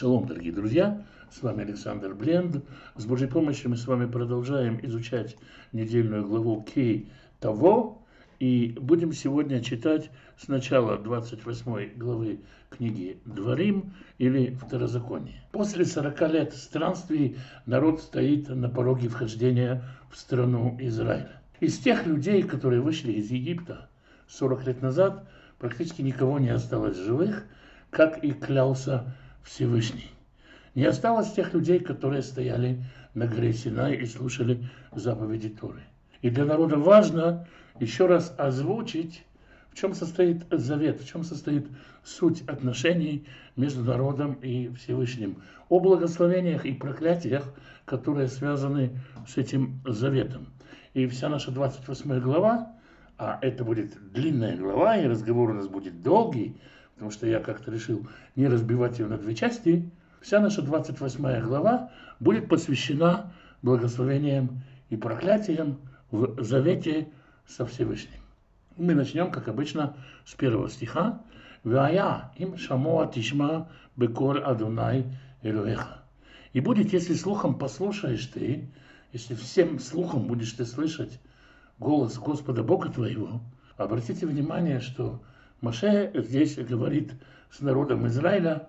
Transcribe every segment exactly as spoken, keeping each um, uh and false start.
Шалом, дорогие друзья, с вами Александр Бленд. С Божьей помощью мы с вами продолжаем изучать недельную главу Ки Таво. И будем сегодня читать с начала двадцать восьмой главы книги Дворим или Второзаконие. После сорока лет странствий народ стоит на пороге вхождения в страну Израиля. Из тех людей, которые вышли из Египта сорок лет назад, практически никого не осталось живых, как и клялся Всевышний. Не осталось тех людей, которые стояли на горе Синай и слушали заповеди Торы. И для народа важно еще раз озвучить, в чем состоит завет, в чем состоит суть отношений между народом и Всевышним, о благословениях и проклятиях, которые связаны с этим заветом. И вся наша двадцать восьмая глава, а это будет длинная глава, и разговор у нас будет долгий, потому что я как-то решил не разбивать ее на две части, вся наша двадцать восьмая глава будет посвящена благословениям и проклятиям в завете со Всевышним. Мы начнем, как обычно, с первого стиха. «Вая им шамоа тишма беколь Адонай Элоэха». И будет, если слухом послушаешь ты, если всем слухом будешь ты слышать голос Господа Бога твоего. Обратите внимание, что Моше здесь говорит с народом Израиля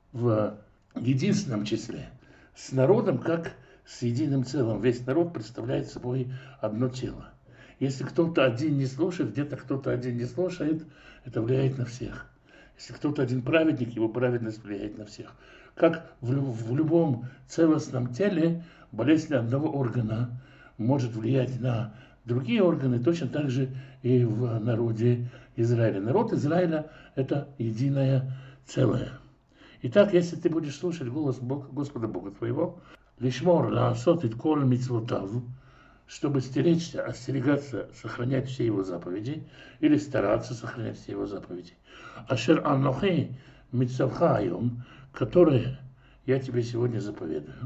в единственном числе. С народом как с единым целым. Весь народ представляет собой одно тело. Если кто-то один не слушает, где-то кто-то один не слушает, это влияет на всех. Если кто-то один праведник, его праведность влияет на всех. Как в, в любом целостном теле болезнь одного органа может влиять на другие органы, точно так же и в народе Израиля. Народ Израиля – это единое целое. Итак, если ты будешь слушать голос Бога, Господа Бога твоего, лишмор лаасот ит коль мицвотав, чтобы стеречься, остерегаться, сохранять все его заповеди, или стараться сохранять все его заповеди. Ашер анохи мицавха айом, которые я тебе сегодня заповедую.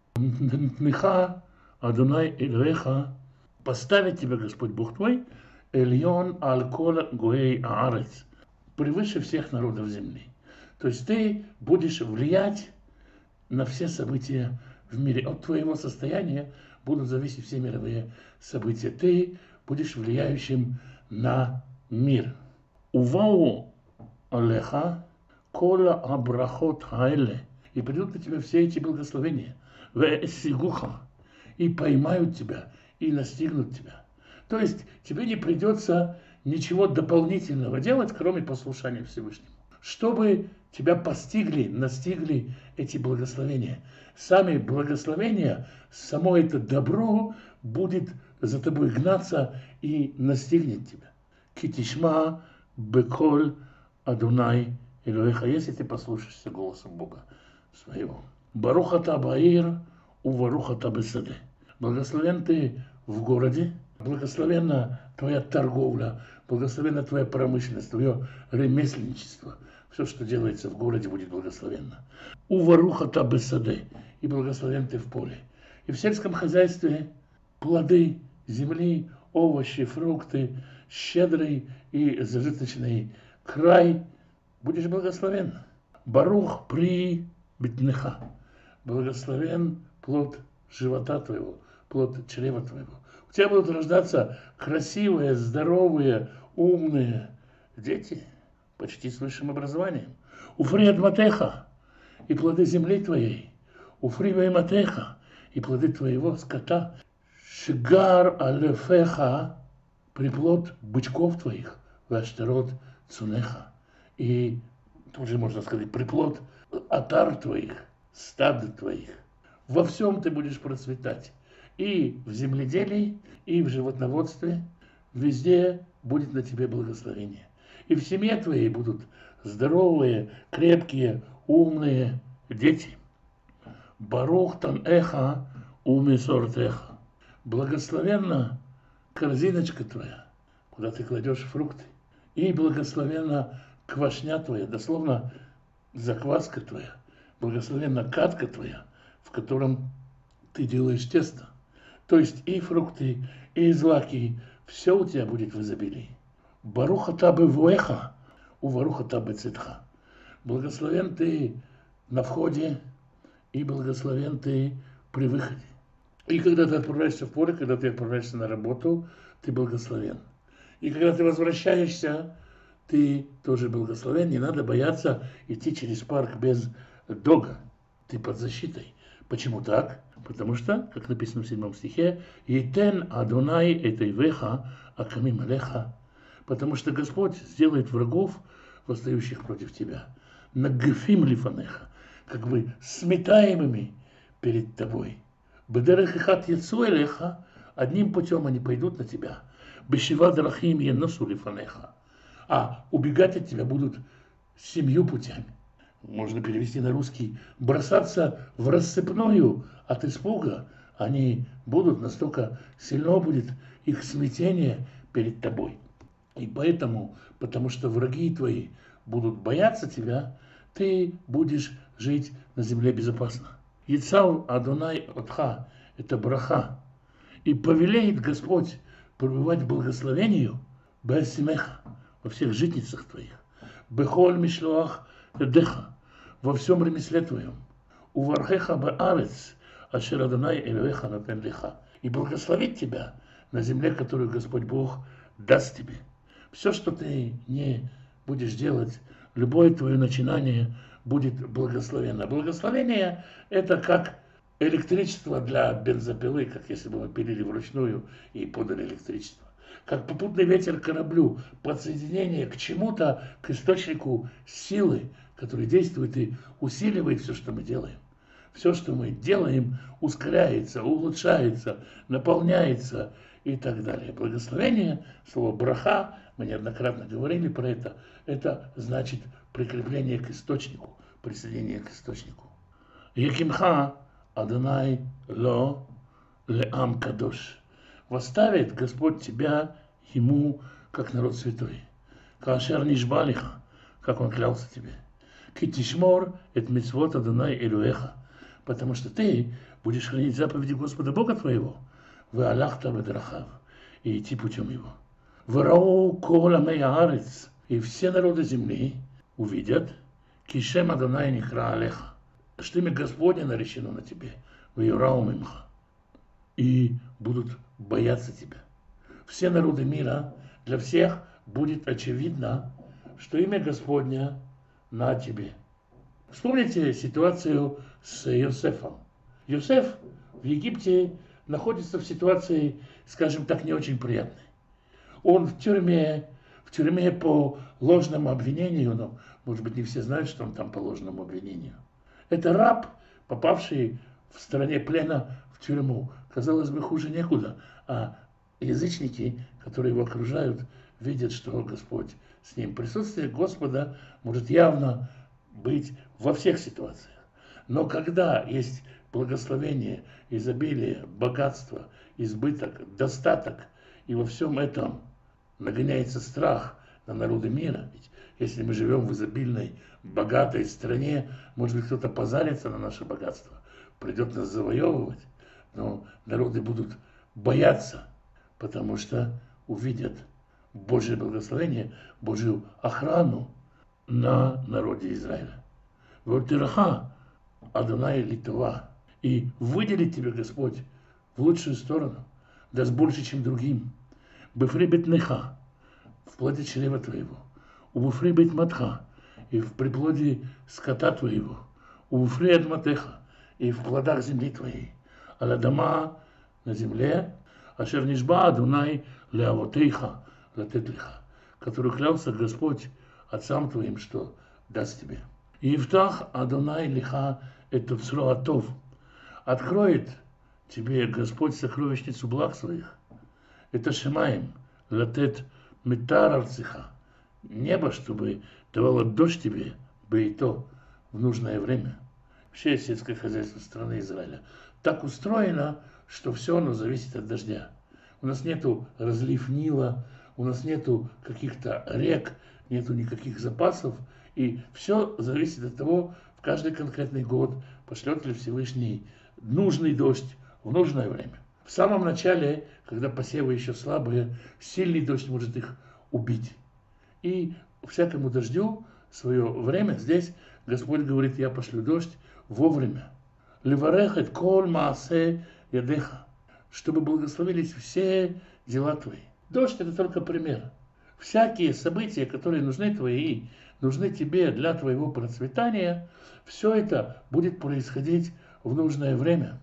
Нтниха Адонай Элоэха, поставит тебя Господь Бог твой, Эльон аль-кола гоэй аарец, превыше всех народов земли. То есть ты будешь влиять на все события в мире. От твоего состояния будут зависеть все мировые события. Ты будешь влияющим на мир. Увау алеха кола абрахот хаэле. И придут на тебя все эти благословения. Вэсигуха. И поймают тебя, и настигнут тебя. То есть тебе не придется ничего дополнительного делать, кроме послушания Всевышнему. Чтобы тебя постигли, настигли эти благословения. Сами благословения, само это добро будет за тобой гнаться и настигнет тебя. Китишма беколь Адонай Элоэха, если ты послушаешься голосом Бога своего. Барухата баир уварухата бесаде. Благословен ты в городе, благословенна твоя торговля, благословенна твоя промышленность, твое ремесленничество. Все, что делается в городе, будет благословенно. Уварухата бесаде, и благословен ты в поле. И в сельском хозяйстве плоды земли, овощи, фрукты, щедрый и зажиточный край, будешь благословен. Барух при битнеха, благословен плод живота твоего, плод чрева твоего. У тебя будут рождаться красивые, здоровые, умные дети, почти с высшим образованием. Уфри адматеха, и плоды земли твоей. Уфри вейматеха, и плоды твоего скота. Шигар алефеха, приплод бычков твоих. Ваштерот цунеха, и тут же можно сказать приплод отар твоих, стад твоих. Во всем ты будешь процветать. И в земледелии, и в животноводстве. Везде будет на тебе благословение. И в семье твоей будут здоровые, крепкие, умные дети. Барух тан эха умисортеха. Благословенна корзиночка твоя, куда ты кладешь фрукты. И благословенна квашня твоя, дословно закваска твоя. Благословенна катка твоя, в котором ты делаешь тесто. То есть и фрукты, и злаки, все у тебя будет в изобилии. Баруха табы вуэха, у варуха табы цитха. Благословен ты на входе, и благословен ты при выходе. И когда ты отправляешься в поле, когда ты отправляешься на работу, ты благословен. И когда ты возвращаешься, ты тоже благословен. Не надо бояться идти через парк без дога. Ты под защитой. Почему так? Потому что, как написано в седьмом стихе, «Етен Адонай этейвеха акамим алеха». Потому что Господь сделает врагов, восстающих против тебя, нагфим лифанеха, как бы сметаемыми перед тобой. Бедерех ихат яцу элеха, одним путем они пойдут на тебя. Бешива дарахим яносу лифанеха. А убегать от тебя будут семью путями. Можно перевести на русский: бросаться в рассыпную от испуга. Они будут, настолько сильно будет их смятение перед тобой. И поэтому, потому что враги твои будут бояться тебя, ты будешь жить на земле безопасно. Яцав Адонай Отха – это браха. И повелеет Господь пребывать в благословению беасимеха, во всех житницах твоих, бехоль мишлоах эдеха, во всем ремесле твоем, увархеха баарец, ашер Адонай элевеха натен леха, и благословит тебя на земле, которую Господь Бог даст тебе. Все, что ты не будешь делать, любое твое начинание будет благословенно. Благословение – это как электричество для бензопилы, как если бы мы пилили вручную и подали электричество. Как попутный ветер к кораблю, подсоединение к чему-то, к источнику силы, который действует и усиливает все, что мы делаем. Все, что мы делаем, ускоряется, улучшается, наполняется и так далее. Благословение, слово браха, мы неоднократно говорили про это, это значит прикрепление к источнику, присоединение к источнику. Якимха Адонай ло леам кадош. Восставит Господь тебя ему, как народ святой. Кашер нишбалиха, как он клялся тебе. Китишмор эт мицвот Адонай элюэха. Потому что ты будешь хранить заповеди Господа Бога твоего. Вы алахта бедрахав. И идти путем его. Вырау кола мея-арец. И все народы земли увидят, кишем Адонай нихра алеха, что имя Господне наречено на тебе, вырау мимха, и будут бояться тебя. Все народы мира, для всех будет очевидно, что имя Господне на тебе. Вспомните ситуацию с Йосефом. Йосеф в Египте находится в ситуации, скажем так, не очень приятной. Он в тюрьме, в тюрьме по ложному обвинению, но, может быть, не все знают, что он там по ложному обвинению. Это раб, попавший в стране плена в тюрьму. Казалось бы, хуже некуда. А язычники, которые его окружают, видят, что Господь с ним. Присутствие Господа может явно быть во всех ситуациях. Но когда есть благословение, изобилие, богатство, избыток, достаток, и во всем этом нагоняется страх на народы мира. Ведь если мы живем в изобильной, богатой стране, может быть, кто-то позарится на наше богатство, придет нас завоевывать, но народы будут бояться, потому что увидят Божье благословение, Божью охрану на народе Израиля. Вортираха Адонай Литова. И выделит тебя Господь в лучшую сторону, даст больше, чем другим. Бефри бетнеха, в плоде чрева твоего. У бефри бетматха, и в приплоде скота твоего. У бефри адматеха, и в плодах земли твоей. Аладама на земле, ашер нишба Адонай леавотейха латетлиха, который клялся Господь отцам твоим, что даст тебе. И Ифтах Адонай лиха это всроатов. Откроет тебе Господь сокровищницу благ своих. Это Шемаем, латет метар арциха. Небо, чтобы давало дождь тебе, бейто, в нужное время. Вообще сельское хозяйство страны Израиля так устроено, что все оно зависит от дождя. У нас нету разлив Нила, у нас нету каких-то рек, нету никаких запасов. И все зависит от того, в каждый конкретный год пошлет ли Всевышний нужный дождь в нужное время. В самом начале, когда посевы еще слабые, сильный дождь может их убить. И всякому дождю свое время. Здесь Господь говорит, я пошлю дождь вовремя. Леварехет кол маасе ядеха, чтобы благословились все дела твои. Дождь это только пример. Всякие события, которые нужны твои, нужны тебе для твоего процветания, все это будет происходить в нужное время.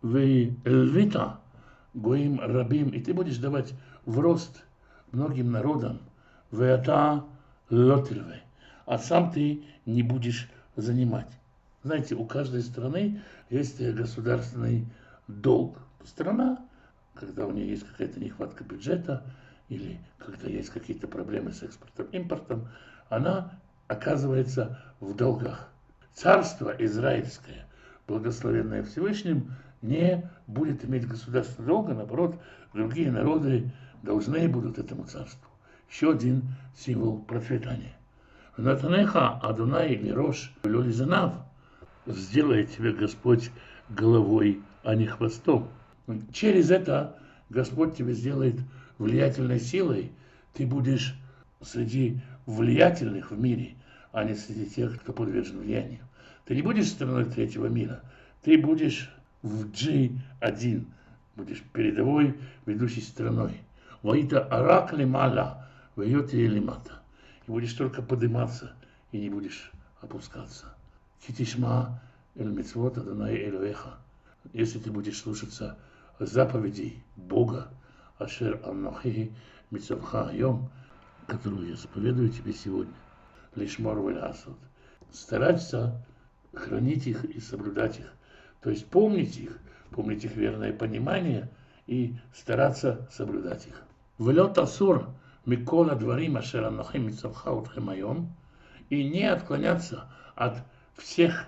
Вы львита гоим рабим, и ты будешь давать в рост многим народам. Вы ата лотильве, а сам ты не будешь занимать. Знаете, у каждой страны есть государственный долг. Страна, когда у нее есть какая-то нехватка бюджета или когда есть какие-то проблемы с экспортом, импортом, она оказывается в долгах. Царство израильское, благословенное Всевышним, не будет иметь государственного долга, наоборот, другие народы должны будут этому царству. Еще один символ процветания. Натанеха Адунай Лирош Лёлизанав, сделает тебя Господь головой, а не хвостом. Через это Господь тебя сделает влиятельной силой. Ты будешь среди влиятельных в мире, а не среди тех, кто подвержен влиянию. Ты не будешь страной третьего мира. Ты будешь в джи один. Будешь передовой, ведущей страной. Ваита арак лимала, вайоти лимата. И будешь только подниматься, и не будешь опускаться. Китишма эль мицвот Адонай Элоэха. Если ты будешь слушаться заповедей Бога, Ашер Аннохи Мицавха Йом, которую я заповедую тебе сегодня, Лишмор Валясот, стараться хранить их и соблюдать их, то есть помнить их, помнить их верное понимание и стараться соблюдать их. Велот Асур Микола Дворим Ашер Аннохи Мицавха Утхем Айом, и не отклоняться от всех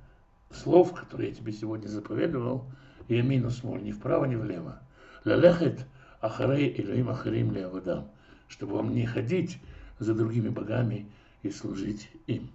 слов, которые я тебе сегодня заповедовал, и ямину смоль, ни вправо, ни влево. Лалехет ахарей элоим ахарим леавадам, чтобы вам не ходить за другими богами и служить им.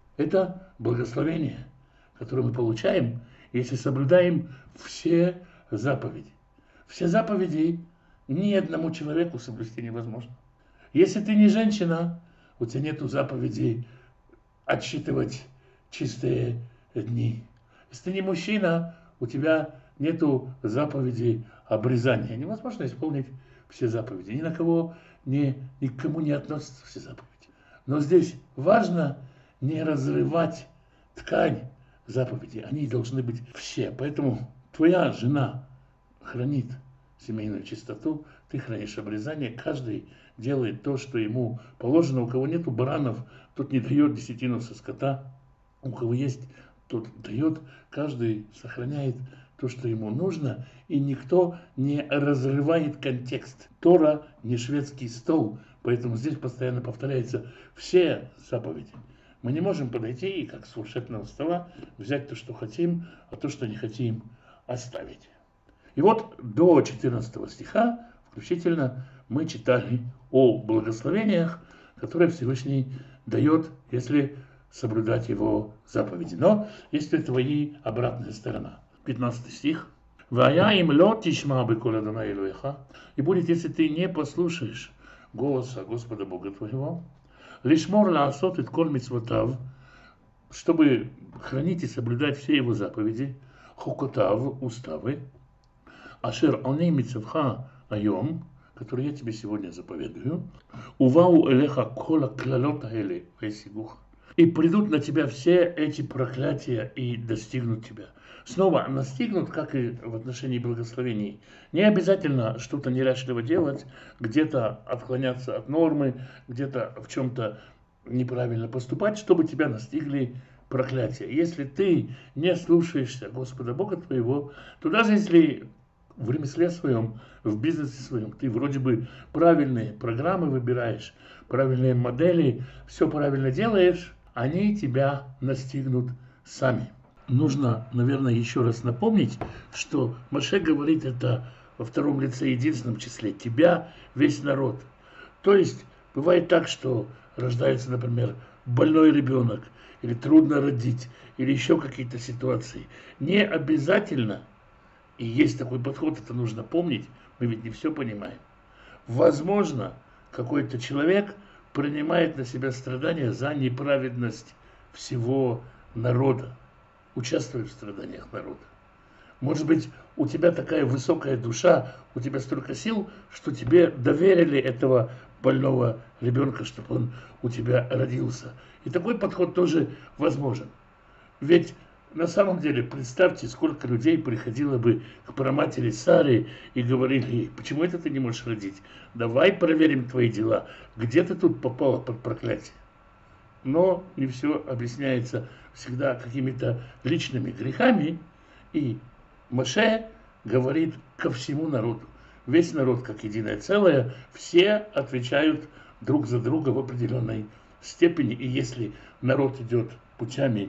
Это благословение, которое мы получаем, если соблюдаем все заповеди. Все заповеди ни одному человеку соблюсти невозможно. Если ты не женщина, у тебя нету заповедей отсчитывать чистые дни. Если ты не мужчина, у тебя нету заповедей обрезания. Невозможно исполнить все заповеди. Ни на кого, ни, ни к кому не относятся все заповеди. Но здесь важно не разрывать ткань заповедей. Они должны быть все. Поэтому твоя жена хранит семейную чистоту, ты хранишь обрезание. Каждый делает то, что ему положено. У кого нету баранов, тот не дает десятину со скота. У кого есть, тот дает. Каждый сохраняет то, что ему нужно, и никто не разрывает контекст. Тора не шведский стол, поэтому здесь постоянно повторяются все заповеди. Мы не можем подойти и, как с фуршетного стола, взять то, что хотим, а то, что не хотим, оставить. И вот до четырнадцатого стиха, включительно, мы читали о благословениях, которые Всевышний дает, если соблюдать его заповеди. Но есть у этого и обратная сторона. пятнадцатый стих. «Вая им ло тишма беколь Адонай Элоэха». И будет, если ты не послушаешь голоса Господа Бога твоего, лишмор лаасот эт коль мицвотав, чтобы хранить и соблюдать все его заповеди, хукотав, уставы, ашер они мицавха айом, которые я тебе сегодня заповедую, увау элеха кола клалота эле весигуха. И придут на тебя все эти проклятия и достигнут тебя. Снова настигнут, как и в отношении благословений. Не обязательно что-то неряшливо делать, где-то отклоняться от нормы, где-то в чем-то неправильно поступать, чтобы тебя настигли проклятия. Если ты не слушаешься Господа Бога твоего, то даже если в ремесле своем, в бизнесе своем, ты вроде бы правильные программы выбираешь, правильные модели, все правильно делаешь, они тебя настигнут сами. Нужно, наверное, еще раз напомнить, что Моше говорит это во втором лице, единственном числе. Тебя, весь народ. То есть, бывает так, что рождается, например, больной ребенок, или трудно родить, или еще какие-то ситуации. Не обязательно, и есть такой подход, это нужно помнить, мы ведь не все понимаем. Возможно, какой-то человек принимает на себя страдания за неправедность всего народа, участвует в страданиях народа. Может быть, у тебя такая высокая душа, у тебя столько сил, что тебе доверили этого больного ребенка, чтобы он у тебя родился. И такой подход тоже возможен. Ведь на самом деле, представьте, сколько людей приходило бы к праматери Саре и говорили ей: почему это ты не можешь родить? Давай проверим твои дела. Где ты тут попала под проклятие? Но не все объясняется всегда какими-то личными грехами. И Моше говорит ко всему народу. Весь народ как единое целое, все отвечают друг за друга в определенной степени. И если народ идет путями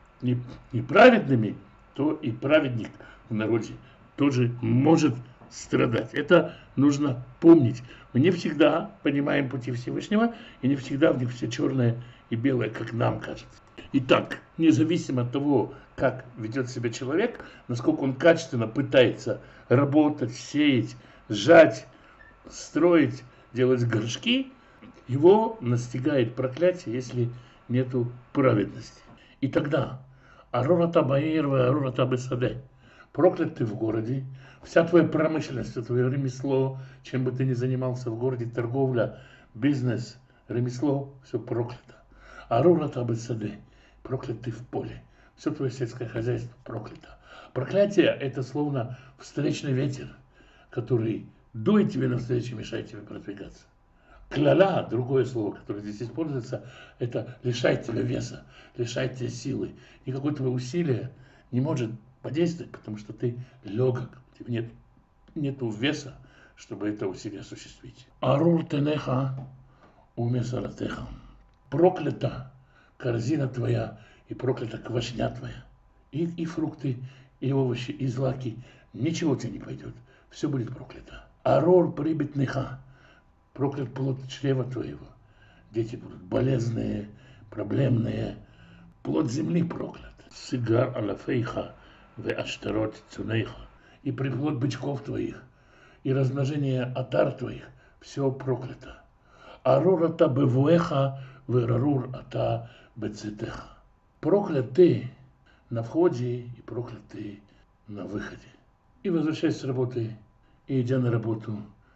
неправедными, то и праведник в народе тоже может страдать. Это нужно помнить. Мы не всегда понимаем пути Всевышнего, и не всегда в них все черное и белое, как нам кажется. Итак, независимо от того, как ведет себя человек, насколько он качественно пытается работать, сеять, сжать, строить, делать горшки, его настигает проклятие, если нету праведности. И тогда Арурата Баир, Арурата Бесаде. Проклят ты в городе, вся твоя промышленность, твое ремесло, чем бы ты ни занимался в городе, торговля, бизнес, ремесло, все проклято. Арурата Бесаде. Проклят ты в поле. Все твое сельское хозяйство проклято. Проклятие – это словно встречный ветер, который дует тебе навстречу и мешает тебе продвигаться. Кляля, другое слово, которое здесь используется, это лишает тебя веса, лишает тебя силы. Никакое твое усилие не может подействовать, потому что ты легок, у тебя нет, нету веса, чтобы это усилие осуществить. Арур тенеха умесаратеха. Проклята корзина твоя и проклята квашня твоя. И, и фрукты, и овощи, и злаки. Ничего тебе не пойдет. Все будет проклято. Арур прибитнеха. Проклят плод чрева твоего. Дети будут болезные, проблемные. Плод земли проклят. Сигар аляфейха ве аштарот цунейха. И приплод бычков твоих, и размножение отар твоих. Все проклято. Арур ата бевуэха ве рарур ата бецетеха. Проклят ты на входе и проклят ты на выходе. И возвращаясь с работы, и идя на работу,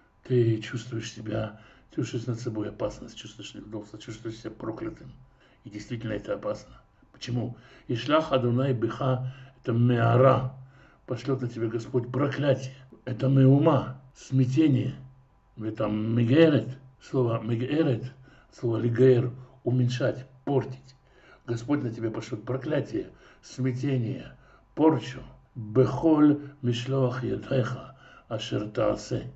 ты чувствуешь себя, чувствуешь над собой опасность, чувствуешь неудобство, чувствуешь себя проклятым. И действительно это опасно. Почему? Ишлах Адунай Биха – это меара. Пошлет на тебя Господь проклятие. Это меума, смятение. Это мегерет, слово мегерет, слово лигер, уменьшать, портить. Господь на тебя пошлет проклятие, смятение, порчу. Бехоль мишлох ядеха ашер таасе.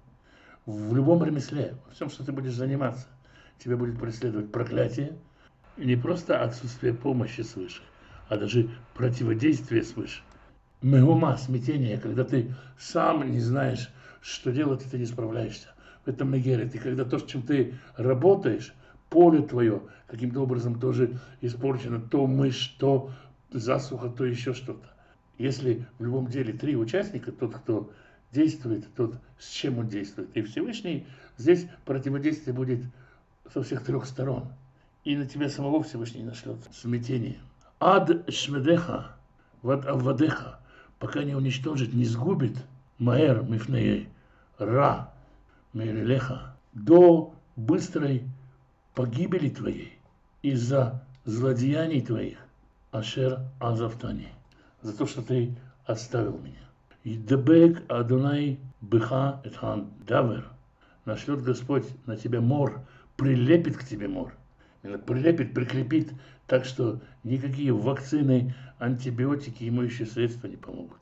В любом ремесле, во всем, что ты будешь заниматься, тебя будет преследовать проклятие. И не просто отсутствие помощи свыше, а даже противодействие свыше. Меума, смятение, когда ты сам не знаешь, что делать, и ты не справляешься. В этом мегерет. И когда то, с чем ты работаешь, поле твое каким-то образом тоже испорчено, то мышь, то засуха, то еще что-то. Если в любом деле три участника, тот, кто действует, тот, с чем он действует, и Всевышний, здесь противодействие будет со всех трех сторон. И на тебя самого Всевышний нашлет смятение. Ад шмедеха, вад аввадеха, пока не уничтожит, не сгубит, маэр мифнеей, ра мейрелеха, до быстрой погибели твоей из-за злодеяний твоих, ашер азавтани, за то, что ты оставил меня. Идебек Адунай Быха Этхан Давер, нашлет Господь на тебя мор, прилепит к тебе мор. Прилепит, прикрепит, так что никакие вакцины, антибиотики и моющие средства не помогут.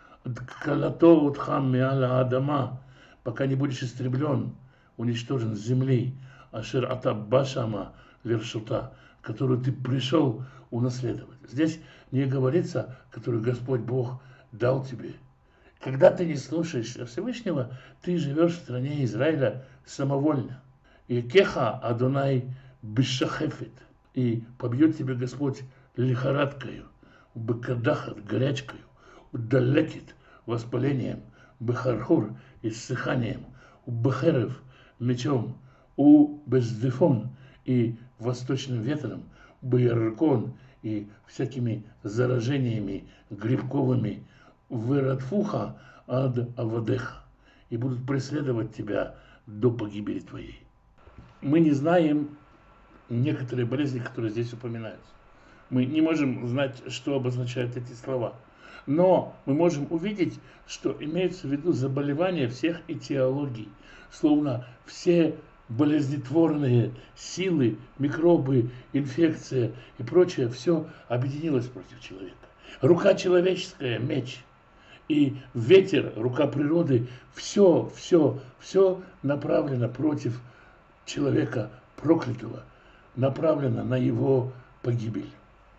Калато утхам миала адама, пока не будешь истреблен, уничтожен с земли, ашер ата башама вершута, которую ты пришел унаследовать. Здесь не говорится, которую Господь Бог дал тебе. Когда ты не слушаешься Всевышнего, ты живешь в стране Израиля самовольно. И кеха Адонай бешахефет, и побьет тебя Господь лихорадкою, бекадахат, горячкою, далекит, воспалением, бехархур, иссыханием, бехерев, мечом, у бездефон, и восточным ветром, Байракон и всякими заражениями грибковыми, Вырадфуха ад Авадеха, и будут преследовать тебя до погибели твоей. Мы не знаем некоторые болезни, которые здесь упоминаются. Мы не можем знать, что обозначают эти слова. Но мы можем увидеть, что имеются в виду заболевания всех этиологий, словно все болезнетворные силы, микробы, инфекция и прочее, все объединилось против человека. Рука человеческая – меч, и ветер, рука природы, все, все, все направлено против человека проклятого, направлено на его погибель.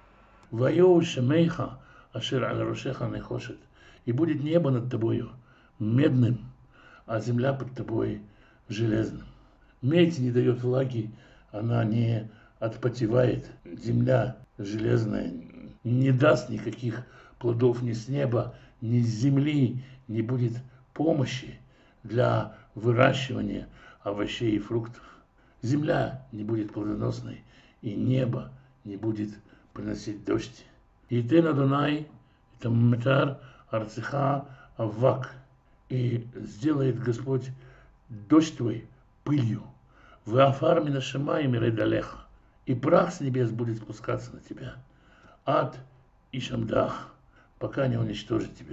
Вайоу шемейха ашер аль рошеха нехошет, и будет небо над тобою медным, а земля под тобой железным. Медь не дает влаги, она не отпотевает. Земля железная не даст никаких плодов ни с неба, ни с земли, не будет помощи для выращивания овощей и фруктов. Земля не будет плодоносной, и небо не будет приносить дождь. И ты на Дунай, это метар арцеха аввак, и сделает Господь дождь твой пылью, в афар мина шамаим редалеха, и прах с небес будет спускаться на тебя, ад и шамдах, пока не уничтожит тебя.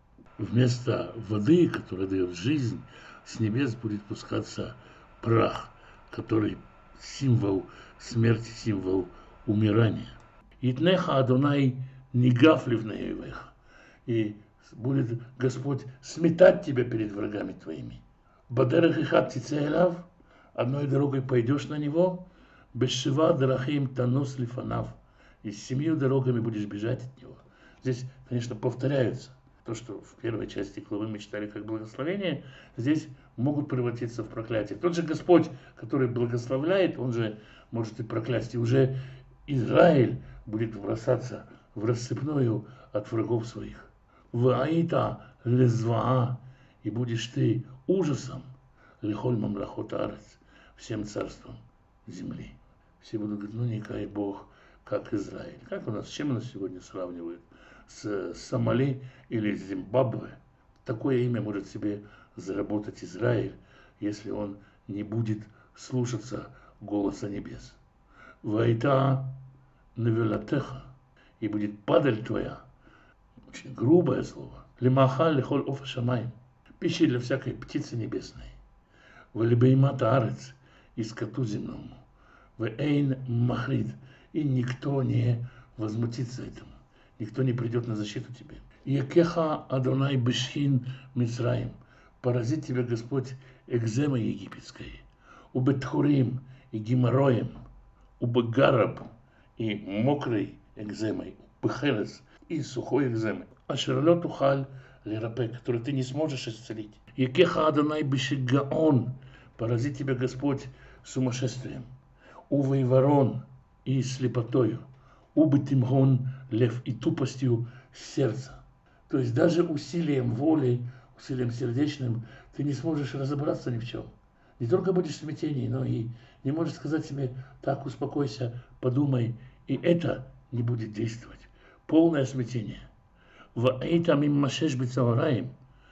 Вместо воды, которая дает жизнь, с небес будет спускаться прах, который символ смерти, символ умирания. Итнеха Адонай негафлив на евеха, и будет Господь сметать тебя перед врагами твоими. Бадерах и хат тицеэлав, одной дорогой пойдешь на него, бешшива дарахим танус лифанав, и с семью дорогами будешь бежать от него. Здесь, конечно, повторяются то, что в первой части главы мы читали как благословение, здесь могут превратиться в проклятие. Тот же Господь, который благословляет, он же может и проклясть. И уже Израиль будет бросаться в рассыпную от врагов своих. В аита лезваа, и будешь ты ужасом лихоль мамлахот арец, всем царством земли. Все будут говорить, ну не кай Бог, как Израиль. Как у нас, с чем у нас сегодня сравнивают? С Сомали или с Зимбабве? Такое имя может себе заработать Израиль, если он не будет слушаться голоса небес. Вайта навелатеха, и будет падаль твоя, очень грубое слово, лимаха лихоль офа шамай, пищи для всякой птицы небесной, валибеймата арец, и скоту земному, вэйн махрид, и никто не возмутится этому, никто не придет на защиту тебе. Якеха Адонай Бешхин Мицраим, поразит тебя Господь экземой египетской, убетхурим и геморроем, убегараб и мокрой экземой, убехерес и сухой экземой, а шерлет ухаль лерапе, который ты не сможешь исцелить. Якеха Адонай Бешигаон, поразит тебя Господь сумасшествием, увей ворон и слепотою, убытимгон лев и тупостью сердца. То есть даже усилием воли, усилием сердечным ты не сможешь разобраться ни в чем. Не только будешь в смятении, но и не можешь сказать себе, так, успокойся, подумай, и это не будет действовать. Полное смятение. В эйтам им машеш бицавараим,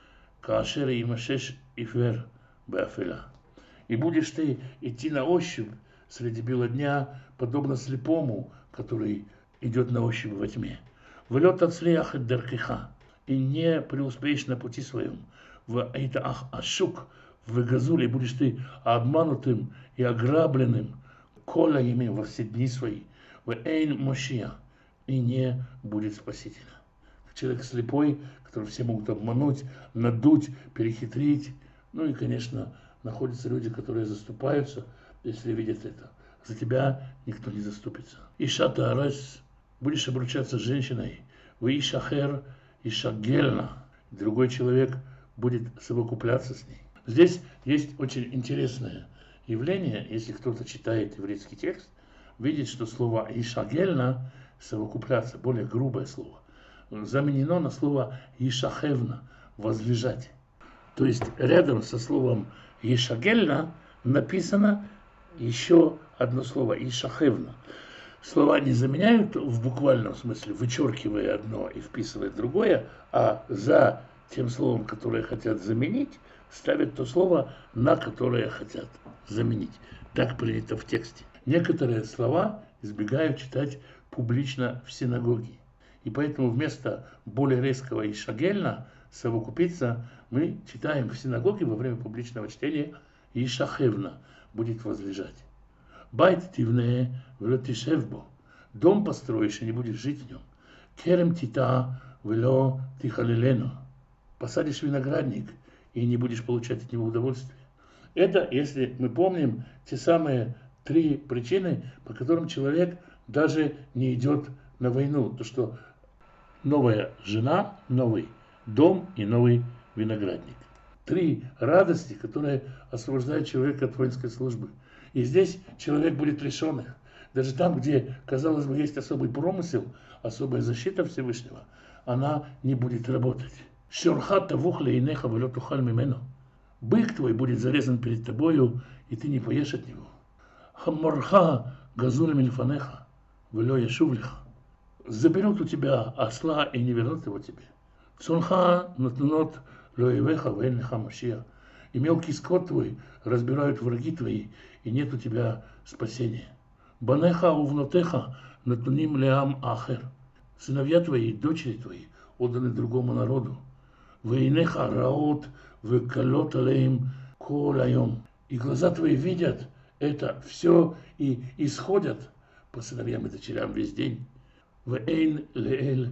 каашер и машеш ифер беафела. И будешь ты идти на ощупь среди бела дня, подобно слепому, который идет на ощупь во тьме. Влет ацлиях эт даркиха, и не преуспеешь на пути своем. В эйтаах ашук, в газуле будешь ты обманутым и ограбленным, кола ими во все дни свои. В эйн мошия, и не будет спасителя. Человек слепой, который все могут обмануть, надуть, перехитрить. Ну и, конечно, находятся люди, которые заступаются, если видят это. За тебя никто не заступится. Иша таарес, будешь обручаться с женщиной. Вы ишахер, иша гельна. Другой человек будет совокупляться с ней. Здесь есть очень интересное явление. Если кто-то читает еврейский текст, видит, что слово иша гельна, совокупляться, более грубое слово, заменено на слово ишахевна, возлежать. То есть рядом со словом ишагельна написано еще одно слово «ишахевна». Слова не заменяют в буквальном смысле, вычеркивая одно и вписывая другое, а за тем словом, которое хотят заменить, ставят то слово, на которое хотят заменить. Так принято в тексте. Некоторые слова избегают читать публично в синагоге. И поэтому вместо более резкого и шагельна, совокупиться, мы читаем в синагоге во время публичного чтения «Ишахевна» будет возлежать. «Байт тивне вело тишев бо» – дом построишь и не будешь жить в нем. «Керем тита вело тихалелену» – посадишь виноградник и не будешь получать от него удовольствия. Это, если мы помним, те самые три причины, по которым человек даже не идет на войну. То, что новая жена, новый дом и новый виноградник. Три радости, которые освобождают человека от воинской службы. И здесь человек будет лишен их. Даже там, где, казалось бы, есть особый промысел, особая защита Всевышнего, она не будет работать. Шорхата вухля и неха вело тухаль мимену. Бык твой будет зарезан перед тобою, и ты не поешь от него. Хаммарха газуль мильфанеха вело яшувлиха. Заберут у тебя осла и не вернут его тебе. Цунха натнут лоевеха вейнлиха машия. И мелкий скот твой разбирают враги твои, и нет у тебя спасения. Банеха увнотеха натуним леам ахер. Сыновья твои и дочери твои отданы другому народу. Вейнеха раот векалот алеим кол айом. И глаза твои видят это все и исходят по сыновьям и дочерям весь день. Вейн леэль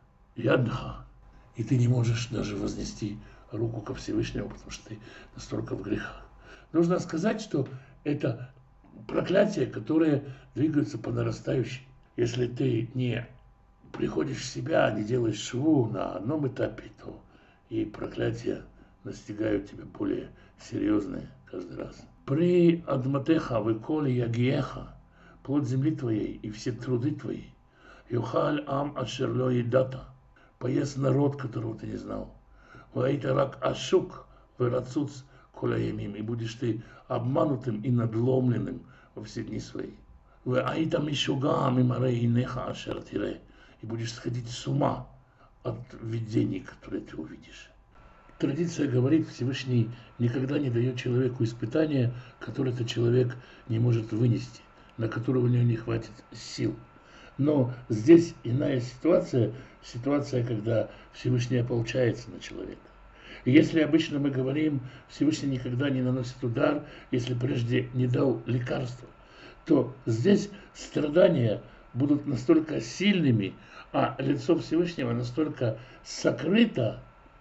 ядха. И ты не можешь даже вознести руку ко Всевышнему, потому что ты настолько в грехах. Нужно сказать, что это проклятие, которое двигается по нарастающей. Если ты не приходишь в себя, не делаешь шву на одном этапе, то и проклятия настигают тебя более серьезные каждый раз. При адматеха веколи ягиеха, плод земли твоей и все труды твои, юхаль ам ашерло едата, поест народ, которого ты не знал. Ваита рак ашук верацуц коляемим, и будешь ты обманутым и надломленным во все дни свои. Ваита мишуга мимарей неха ашертире, и будешь сходить с ума от видений, которые ты увидишь. Традиция говорит, Всевышний никогда не дает человеку испытания, которое этот человек не может вынести, на которое у него не хватит сил. Но здесь иная ситуация, ситуация, когда Всевышний ополчается на человека. И если обычно мы говорим, Всевышний никогда не наносит удар, если прежде не дал лекарства, то здесь страдания будут настолько сильными, а лицо Всевышнего настолько сокрыто,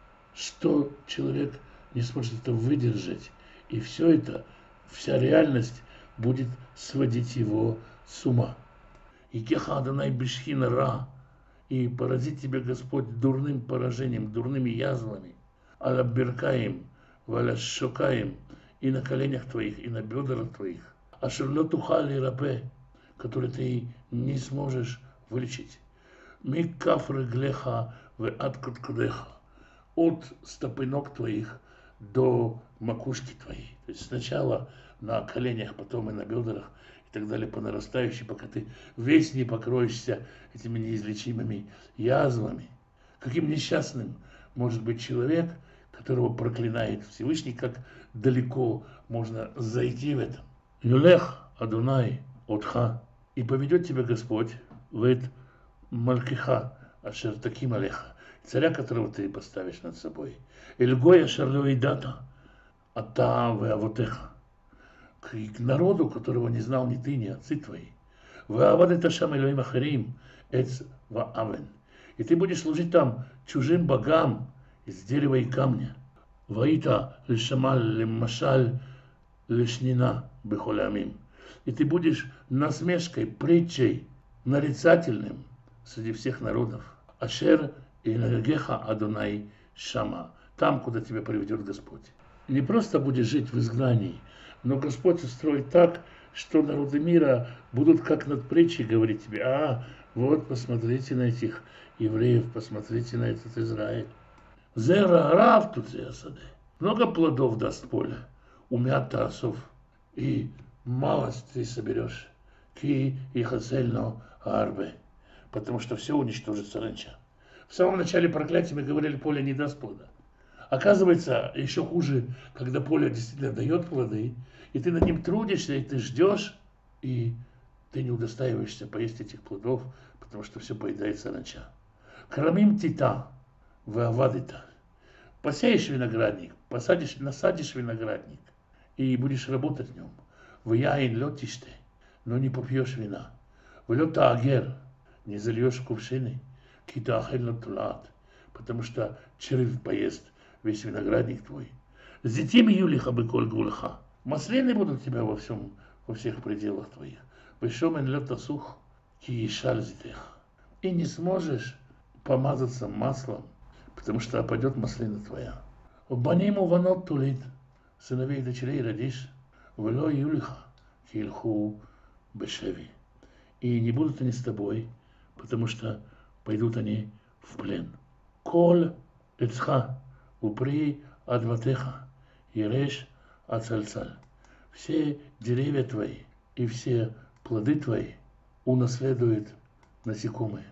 что человек не сможет это выдержать. И все это, вся реальность будет сводить его с ума. И кеха Адонай бешхина ра, и поразит тебя Господь дурным поражением, дурными язвами, аля беркаем, валя шокаем, и на коленях твоих, и на бедрах твоих, а шерло тухали рапе, который ты не сможешь вылечить. Ми кафры глеха в адкот кудеха, от стопы ног твоих до макушки твоей. То есть сначала на коленях, потом и на бедрах, и так далее, по нарастающей, пока ты весь не покроешься этими неизлечимыми язвами. Каким несчастным может быть человек, которого проклинает Всевышний, как далеко можно зайти в этом. Юлех Адонай отха, и поведет тебя Господь в эт малькиха ашер таким алеха, царя, которого ты поставишь над собой. Эльгоя шарлёй дата, ата веавотеха, к народу, которого не знал ни ты, ни отцы твои. Веавадета шам элоим ахарим, эц ваавен. И ты будешь служить там чужим богам из дерева и камня. Ваита лешамаль лемашаль лешнина бехолямим. И ты будешь насмешкой, притчей, нарицательным среди всех народов. Ашер и нагеха Адонай Шама, там, куда тебя приведет Господь. Не просто будешь жить в изгнании, но Господь устроит так, что народы мира будут как над притчей говорить тебе: а, вот, посмотрите на этих евреев, посмотрите на этот Израиль. Зера рав тут зеасаде. Много плодов даст поле, умят осов, и малость ты соберешь. Ки и хацельно арбе. Потому что все уничтожит саранча. В самом начале проклятия мы говорили, поле не даст плода. Оказывается, еще хуже, когда поле действительно дает плоды, и ты над ним трудишься, и ты ждешь, и ты не удостаиваешься поесть этих плодов, потому что все поедает саранча. Крамим тита, веавадита. Посеешь виноградник, посадишь, насадишь виноградник, и будешь работать в нем. В яин летишь ты, но не попьешь вина. В лета агер, не зальешь в кувшины, кита ахельно тулат, потому что червь поест весь виноградник твой. С детьми юлиха бы коль гулха. Маслины будут у тебя во всем, во всех пределах твоих. Вешомен лета сух, ки ишаль зитех. И не сможешь помазаться маслом, потому что опадет маслина твоя. Баниму ванот тулит, сыновей и дочерей родишь, вело юлиха, кильху бешеви. И не будут они с тобой, потому что пойдут они в плен. Кол эцха, упри адватеха, ереш ацальцаль. Все деревья твои и все плоды твои унаследуют насекомые.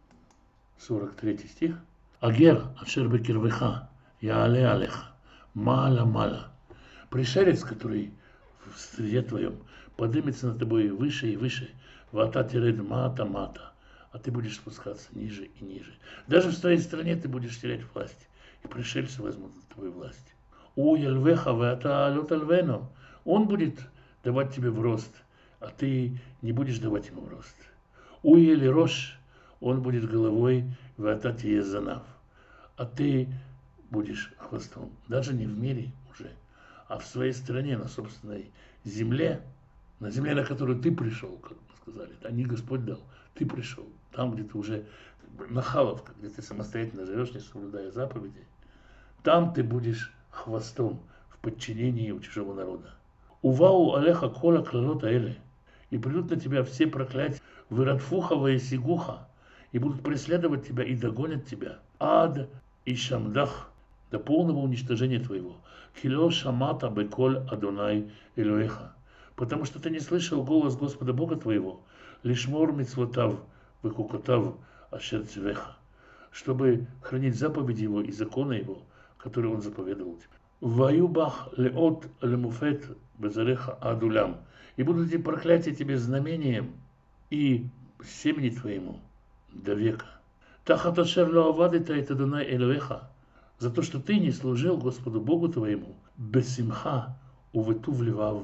сорок третий стих. Агер ашер бекирвеха, яале алеха, мала мала. Пришелец, который в среде твоем, поднимется над тобой выше и выше, вата тиред мата мата, а ты будешь спускаться ниже и ниже. Даже в своей стране ты будешь терять власть, и пришельцы возьмут твою власть. У ялвеха вата алот альвено. Он будет давать тебе в рост, а ты не будешь давать ему в рост. У ели рош, он будет головой, вата тиезанав, а ты будешь хвостом. Даже не в мире уже, а в своей стране, на собственной земле, на земле, на которую ты пришел, как мы сказали, а не Господь дал, ты пришел, там, где ты уже нахаловка, где ты самостоятельно живешь, не соблюдая заповеди, там ты будешь хвостом в подчинении у чужого народа. Увау алеха кола клалота эле, и придут на тебя все проклятия, вырадфухова и сигуха, и будут преследовать тебя и догонят тебя. Ад и шамдах, до полного уничтожения твоего. Хило шамата беколь Адонай Элоэха. Потому что ты не слышал голос Господа Бога твоего, лишмор мицвотав векукотав ашер цвеха, чтобы хранить заповеди его и законы его, которые он заповедовал тебе. Ваюбах леот лемуфет безареха адулям. И будут эти проклятия тебе знамением и семени твоему до века. Тахат ашер лоавадита это Адонай Элоэха. За то, что ты не служил Господу Богу твоему, бессимха уветув левав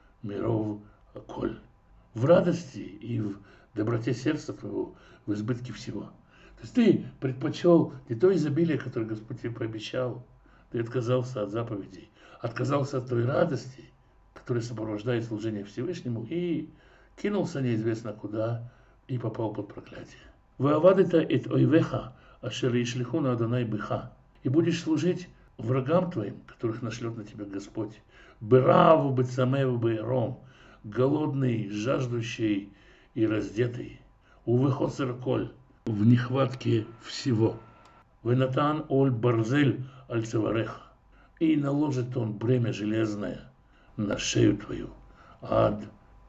миров коль. В радости и в доброте сердца твоего, в избытке всего. То есть ты предпочел не то изобилие, которое Господь тебе пообещал, ты отказался от заповедей, отказался от той радости, которая сопровождает служение Всевышнему, и кинулся неизвестно куда, и попал под проклятие. Ваавадита эт ойвеха, ашер ишлихуна Адонай быха. И будешь служить врагам твоим, которых нашлет на тебя Господь. Браву бецамеву бейром, голодный, жаждущий и раздетый. Увыхосер коль, в нехватке всего. Венатан оль барзель аль цевареха. И наложит он бремя железное на шею твою. Ад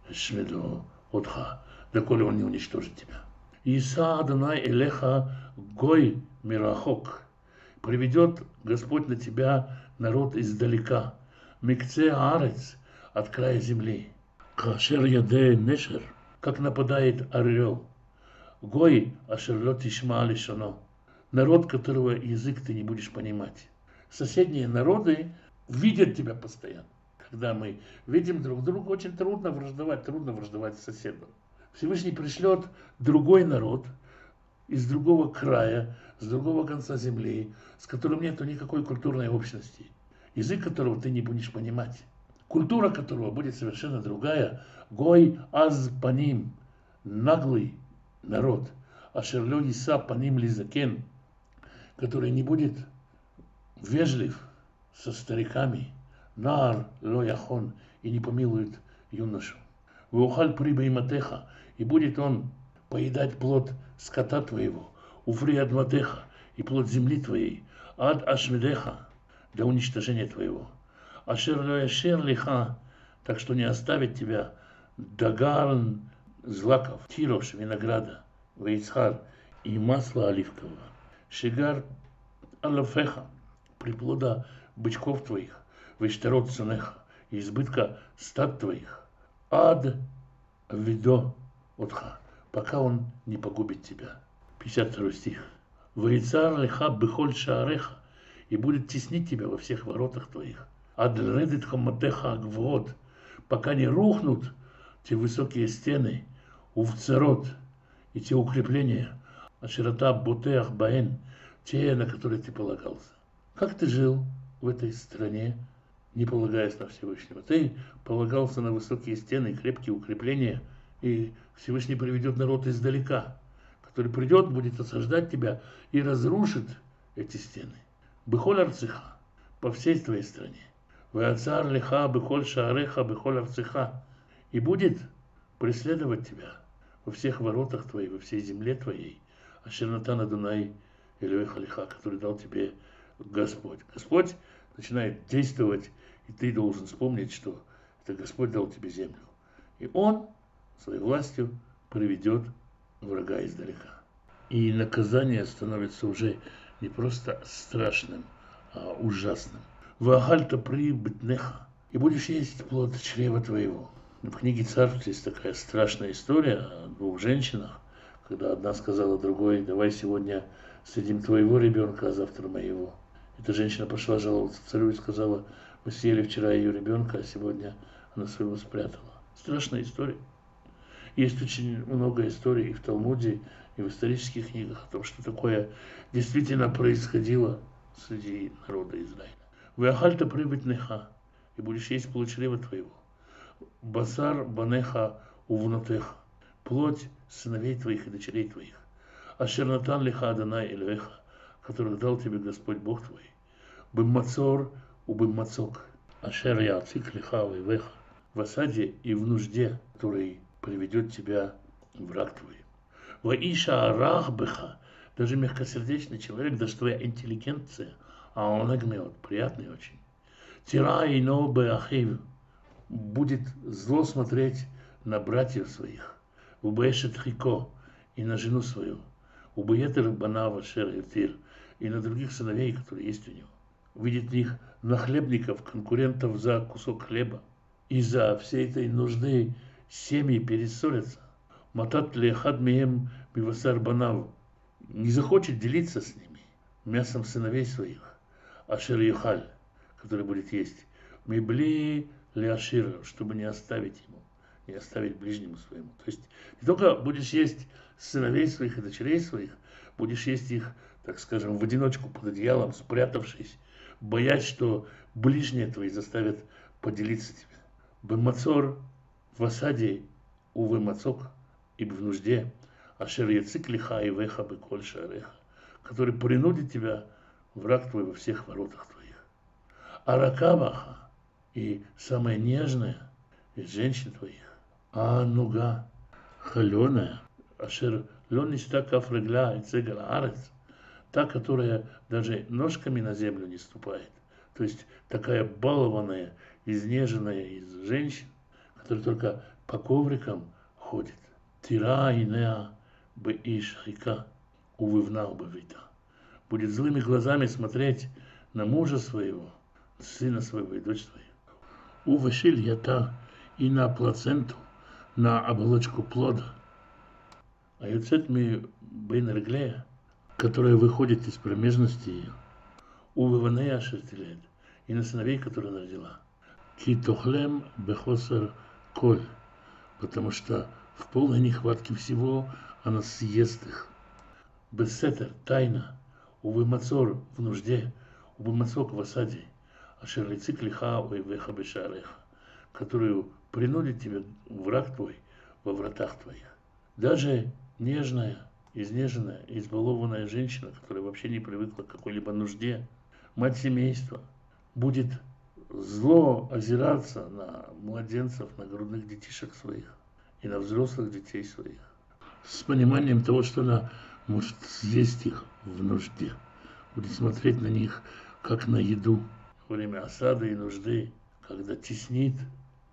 шмеду отха, доколе он не уничтожит тебя. Иса Адонай элеха гой мирахок. Приведет Господь на тебя народ издалека. Микце арец, от края земли. Кашер яде нешер, как нападает орел. Гой ашерлот ишма лишоно. Народ, которого язык ты не будешь понимать. Соседние народы видят тебя постоянно. Когда мы видим друг друга, очень трудно враждовать, трудно враждовать с соседом. Всевышний пришлет другой народ из другого края, с другого конца земли, с которым нет никакой культурной общности, язык которого ты не будешь понимать, культура которого будет совершенно другая. Гой аз паним, наглый народ, ашерлё иса паним лизакен, который не будет вежлив со стариками, нар ло яхон, и не помилует юношу. Веухаль приба иматеха, и будет он поедать плод скота твоего, уфри адматеха, и плод земли твоей, ад ашмедеха, для уничтожения твоего. Ашер ло яшер лиха Так что не оставит тебя Дагарн злаков, тирош винограда, вейцхар и масло оливкового. Шигар алафеха, приплода бычков твоих, вештарот цунеха, избытка стад твоих. Ад видо отха, пока он не погубит тебя. пятьдесят второй стих. Вейцар леха бехоль шаареха, и будет теснить тебя во всех воротах твоих. Ад редит хамотеха агвод, пока не рухнут те высокие стены, увцерот и те укрепления, а широта ботеах баэн, те, на которые ты полагался. Как ты жил в этой стране, не полагаясь на Всевышнего? Ты полагался на высокие стены, крепкие укрепления, и Всевышний приведет народ издалека, который придет, будет осаждать тебя и разрушит эти стены. Бехоль арцеха, по всей твоей стране. Веацар леха бехоль шаареха бехоль арцеха, и будет преследовать тебя во всех воротах твоих, во всей земле твоей. Ашер натан Адонай Элоэха леха, который дал тебе Господь. Господь начинает действовать, и ты должен вспомнить, что это Господь дал тебе землю. И Он своей властью приведет врага издалека. И наказание становится уже не просто страшным, а ужасным. Ваагальта при бетнеха, и будешь есть плод чрева твоего. В книге Царств есть такая страшная история о двух женщинах, когда одна сказала другой: давай сегодня съедим твоего ребенка, а завтра моего. Эта женщина пошла жаловаться царю и сказала: мы съели вчера ее ребенка, а сегодня она своего спрятала. Страшная история. Есть очень много историй и в Талмуде, и в исторических книгах о том, что такое действительно происходило среди народа Израиля. Веахальта прибыть неха, и будешь есть плоть чрева твоего. Басар банеха увнутеха, плоть сыновей твоих и дочерей твоих. Ашернатан лиха Адонай Элоэха, которых дал тебе Господь Бог твой. Быммацор убыммацок, ашер яцик лиха вейвеха, в осаде и в нужде, который приведет тебя враг твой. Ваиша арахбеха, даже мягкосердечный человек, даже твоя интеллигенция, а он агмеот, приятный очень. Тира ино беахив, будет зло смотреть на братьев своих. Убешет хико, и на жену свою. Убеетер банава шер ютир, и на других сыновей, которые есть у него. Видит в них нахлебников, конкурентов за кусок хлеба. Из-за всей этой нужды семьи перессорятся. Матат лехад меем бивасар банав, не захочет делиться с ними мясом сыновей своих. Ашер юхаль, который будет есть. Мибли леашира, чтобы не оставить ему, не оставить ближнему своему. То есть не только будешь есть сыновей своих и дочерей своих, будешь есть их, так скажем, в одиночку под одеялом, спрятавшись, боясь, что ближние твои заставят поделиться тебе. Бемацор в осаде, увы мацок, ибо в нужде, ашер яцик лиха и веха беколь шаареха, который принудит тебя враг твой во всех воротах твоих. Аракабаха, и самая нежная из женщин твоих, а нуга, холеная, ашер лоништа кафрегля и цегала арец, та, которая даже ножками на землю не ступает. То есть такая балованная, изнеженная из женщин, которая только по коврикам ходит. Тира и неа бы иш хика, увывнал бы вита. Будет злыми глазами смотреть на мужа своего, сына своего и дочь свою. Увышиль ята и на плаценту, на оболочку плода. А юцет ми бейн реглея, которая выходит из промежности ее. Увыванея шертилет, и на сыновей, которые она родила. Китохлем бехосар коль, потому что в полной нехватке всего она съест их. Бессетер, тайна, увы мацор в нужде, увы мацок в осаде, ашер лицик лиха уэвеха бешареха, которую принудит тебя враг твой во вратах твоих. Даже нежная, изнеженная, избалованная женщина, которая вообще не привыкла к какой-либо нужде, мать семейства, будет зло озираться на младенцев, на грудных детишек своих и на взрослых детей своих, с пониманием того, что она может съесть их в нужде, будет смотреть на них как на еду во время осады и нужды, когда теснит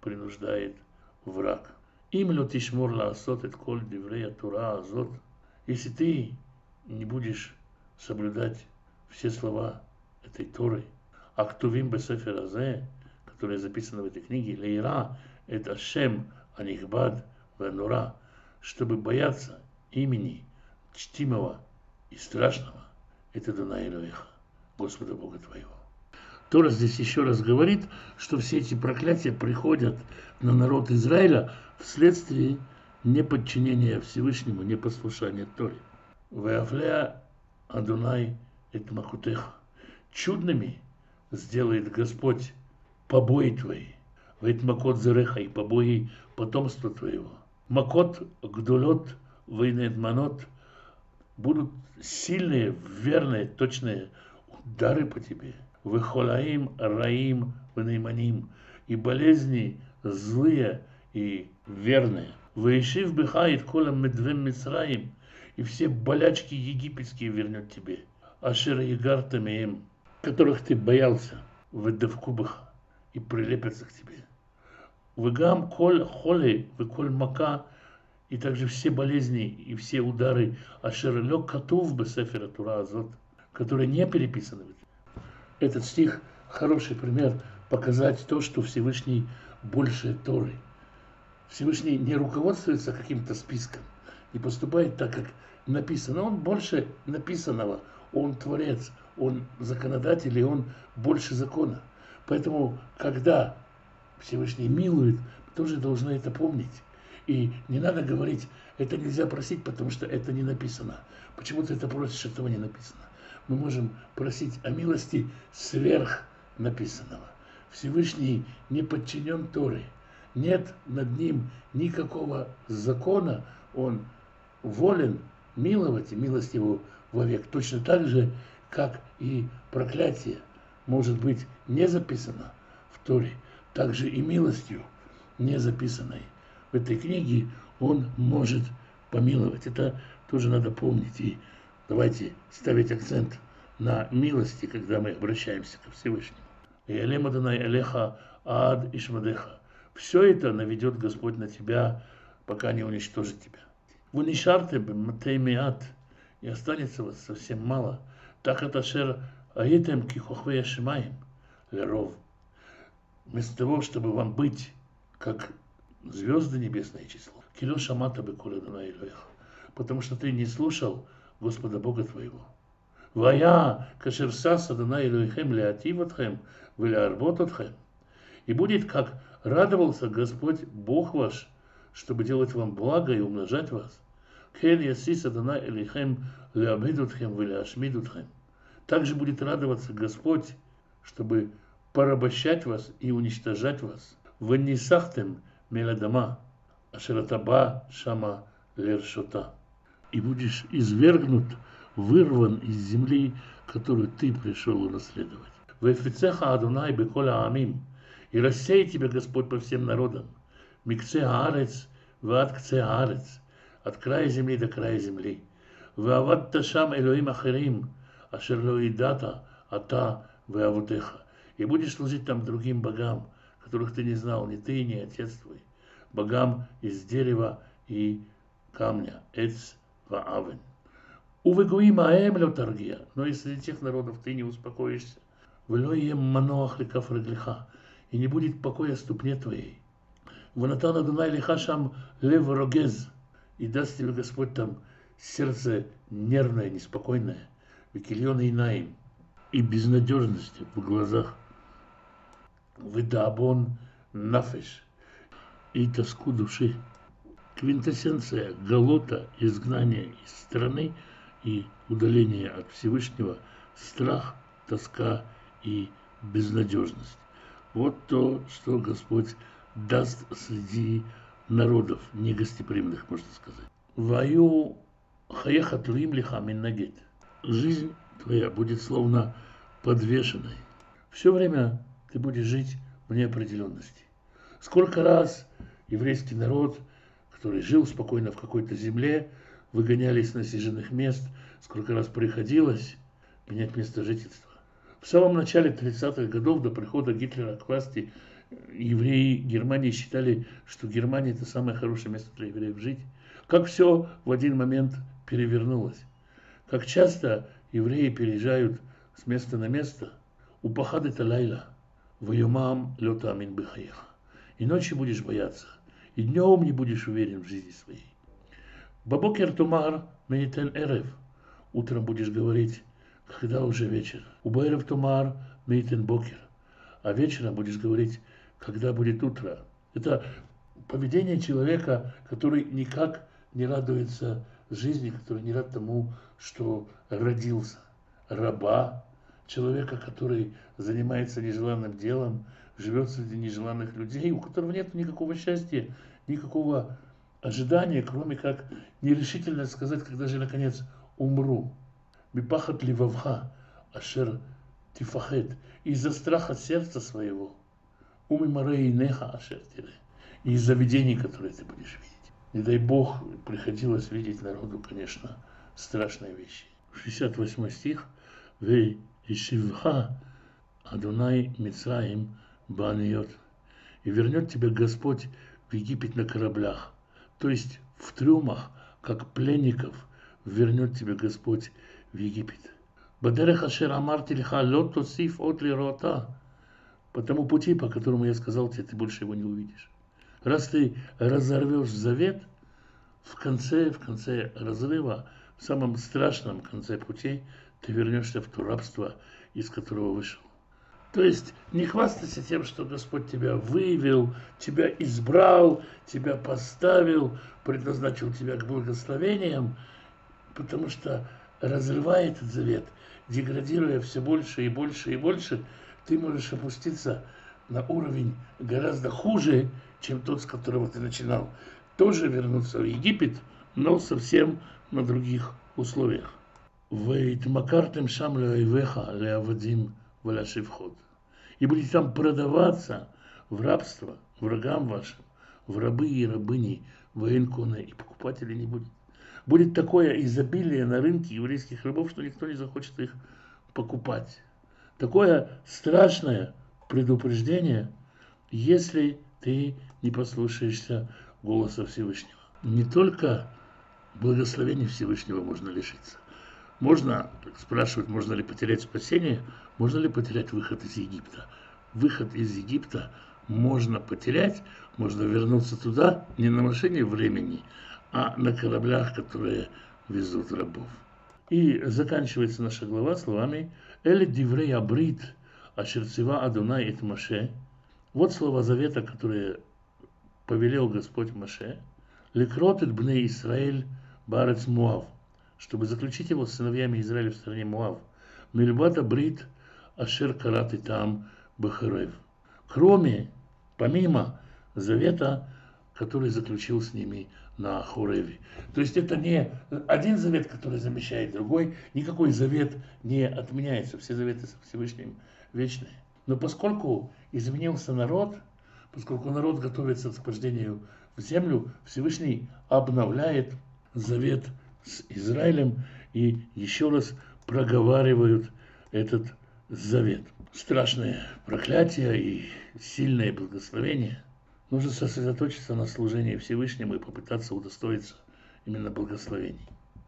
принуждает враг. Им лё тишмор лаасот эт коль диврея тура азот. Если ты не будешь соблюдать все слова этой Торы, а ктувим бесефер азе, которые записаны в этой книге, лейра это Ашем анихбад ванура, чтобы бояться имени чтимого и страшного, это Адонай Элокеха, Господа Бога твоего. Тора здесь еще раз говорит, что все эти проклятия приходят на народ Израиля вследствие неподчинения Всевышнему, непослушания Торе. Веафлеа Адонай эт махутеха. Чудными сделает Господь побои твои. Вейт макот зереха, и побои потомства твоего. Макот гдулот вейнет манот. Будут сильные, верные, точные удары по тебе. Вехолаим раим венейманим. И болезни злые и верные. Веишив бихает колом медвем мицраим. И все болячки египетские вернет тебе. Ашер ягартамеем, которых ты боялся, в эдевкубах, и прилепятся к тебе. Вегам коль холи, веколь мака, и также все болезни и все удары Ашер лёг катув бесефера тура азот, которые не переписаны. Этот стих хороший пример показать то, что Всевышний больше Торы. Всевышний не руководствуется каким-то списком, не поступает так, как написано. Он больше написанного, он творец, он законодатель, и он больше закона. Поэтому, когда Всевышний милует, мы тоже должны это помнить. И не надо говорить, это нельзя просить, потому что это не написано. Почему ты это просишь, этого не написано? Мы можем просить о милости сверх написанного. Всевышний не подчинен Торе. Нет над ним никакого закона. Он волен миловать, и милость его вовек. Точно так же, как и проклятие может быть не записано в Торе, также и милостью, не записанной в этой книге, он может помиловать. Это тоже надо помнить. И давайте ставить акцент на милости, когда мы обращаемся ко Всевышнему. Ялем Адонай Элеха ад ишмадеха. Все это наведет Господь на тебя, пока не уничтожит тебя. Вы не шарте матей меат, и останется вас совсем мало. Так это шер аитем кихохвея шимаем леров. Вместо того, чтобы вам быть как звезды небесное число. Кило шамата беколя Адонай Элокеха. Потому что ты не слушал Господа Бога твоего. Вая кашер сас Адонай Элокехем леатив отхем велеарбот отхем. И будет, как радовался Господь Бог ваш, чтобы делать вам благо и умножать вас. Кен ясис Адонай Элокехем леабид отхем велеашмид отхем. Также будет радоваться Господь, чтобы порабощать вас и уничтожать вас. Ваннисахтем меладама ашератаба шама лершота. И будешь извергнут, вырван из земли, которую ты пришел унаследовать. Вэфицеха Адонай бекола амим. И рассеет тебя Господь по всем народам. Микце аарец, ваат кце аарец. От края земли до края земли. Ваават ташам элоим ахерим, ашер ло идата, ата ваавутеха. И будешь служить там другим богам, которых ты не знал, ни ты, ни отец твой. Богам из дерева и камня. Эц ваавен. Увегуим аэм ло таргия. Но и среди тех народов ты не успокоишься. Влоем маноах лекаф реглиха. И не будет покоя ступне твоей. Ванатан Адонай лиха шам лев рогез. И даст тебе Господь там сердце нервное, неспокойное. Викильон и наим. И безнадежности в глазах. Выдабон нафеш. И тоску души. Квинтэссенция галота, изгнания из страны и удаления от Всевышнего, страх, тоска и безнадежность. Вот то, что Господь даст среди народов негостеприимных, можно сказать. Ваю хаехат лим лиха миннагет. Жизнь твоя будет словно подвешенной. Все время ты будешь жить в неопределенности. Сколько раз еврейский народ, который жил спокойно в какой-то земле, выгоняли из насиженных мест, сколько раз приходилось менять место жительства. В самом начале тридцатых годов до прихода Гитлера к власти евреи Германии считали, что Германия это самое хорошее место для евреев жить. Как все в один момент перевернулось. Как часто евреи переезжают с места на место. Упахад это лайла. Ваюмам лёта амин бихаеха. И ночью будешь бояться. И днем не будешь уверен в жизни своей. Бабокер тумар мейтен эрев. Утром будешь говорить, когда уже вечер. Убайрев тумар мейтен бокер. А вечером будешь говорить, когда будет утро. Это поведение человека, который никак не радуется жизни, который не рад тому, что родился. Раба, человека, который занимается нежеланным делом, живет среди нежеланных людей, у которого нет никакого счастья, никакого ожидания, кроме как нерешительно сказать, когда же наконец умру. Мипахат ливавха, ашер тифахет, из-за страха сердца своего, уми марей неха ашер тире, и из-за видений, которые ты будешь видеть. Не дай Бог, приходилось видеть народу, конечно, страшные вещи. шестьдесят восьмой стих. Вей ишивха Адонай Мицраим баниот. И вернет тебя Господь в Египет на кораблях. То есть в трюмах, как пленников, вернет тебя Господь в Египет. Бадерех ашер амарти лиха лот тосиф от лирота. По тому пути, по которому я сказал тебе, ты больше его не увидишь. Раз ты разорвешь завет, в конце, в конце разрыва, в самом страшном конце пути, ты вернешься в то рабство, из которого вышел. То есть не хвастайся тем, что Господь тебя вывел, тебя избрал, тебя поставил, предназначил тебя к благословениям, потому что, разрывая этот завет, деградируя все больше и больше и больше, ты можешь опуститься на уровень гораздо хуже, чем тот, с которого ты начинал. Тоже вернуться в Египет, но совсем на других условиях. «Вейтмакартем шам леойвеха леавадим валяшивхот». И будете там продаваться в рабство врагам вашим, в рабы и рабыни, военконы, и покупателей не будет. Будет такое изобилие на рынке еврейских рабов, что никто не захочет их покупать. Такое страшное предупреждение, если ты не послушаешься голоса Всевышнего. Не только благословения Всевышнего можно лишиться. Можно спрашивать, можно ли потерять спасение, можно ли потерять выход из Египта. Выход из Египта можно потерять, можно вернуться туда не на машине времени, а на кораблях, которые везут рабов. И заканчивается наша глава словами «Эле диврей абрит, ашерцева Адонай эт Моше». Вот слова завета, которые повелел Господь Моше. «Лекрот эт бней Исраэль барец Муав», чтобы заключить его с сыновьями Израиля в стране Муав. «Мильбата брит ашер карат и там бахарев». Кроме, помимо завета, который заключил с ними на Хореве. То есть это не один завет, который замещает другой, никакой завет не отменяется, все заветы со Всевышним вечные. Но поскольку изменился народ, поскольку народ готовится к вхождению в землю, Всевышний обновляет завет с Израилем и еще раз проговаривают этот завет. Страшное проклятие и сильное благословение. Нужно сосредоточиться на служении Всевышнему и попытаться удостоиться именно благословений.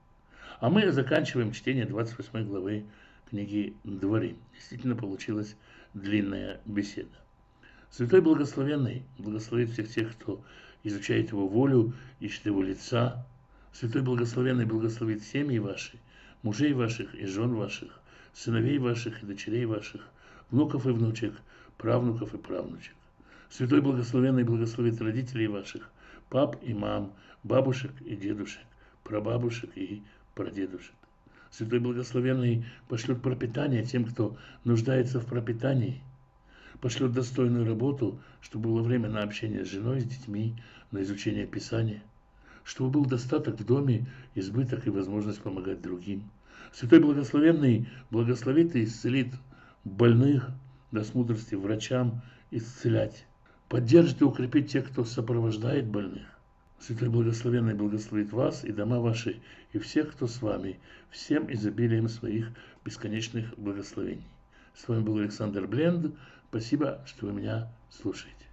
А мы заканчиваем чтение двадцать восьмой главы книги Дворим. Действительно получилась длинная беседа. Святой Благословенный благословит всех тех, кто изучает Его волю, ищет Его лица. Святой Благословенный благословит семьи ваши, мужей ваших и жен ваших, сыновей ваших и дочерей ваших, внуков и внучек, правнуков и правнучек. Святой Благословенный благословит родителей ваших, пап и мам, бабушек и дедушек, прабабушек и прадедушек. Святой Благословенный пошлет пропитание тем, кто нуждается в пропитании, пошлет достойную работу, чтобы было время на общение с женой, с детьми, на изучение Писания, чтобы был достаток в доме, избыток и возможность помогать другим. Святой Благословенный благословит и исцелит больных, даст мудрости врачам исцелять, поддержит и укрепит тех, кто сопровождает больных. Святой Благословенный благословит вас и дома ваши, и всех, кто с вами, всем изобилием своих бесконечных благословений. С вами был Александр Бленд. Спасибо, что вы меня слушаете.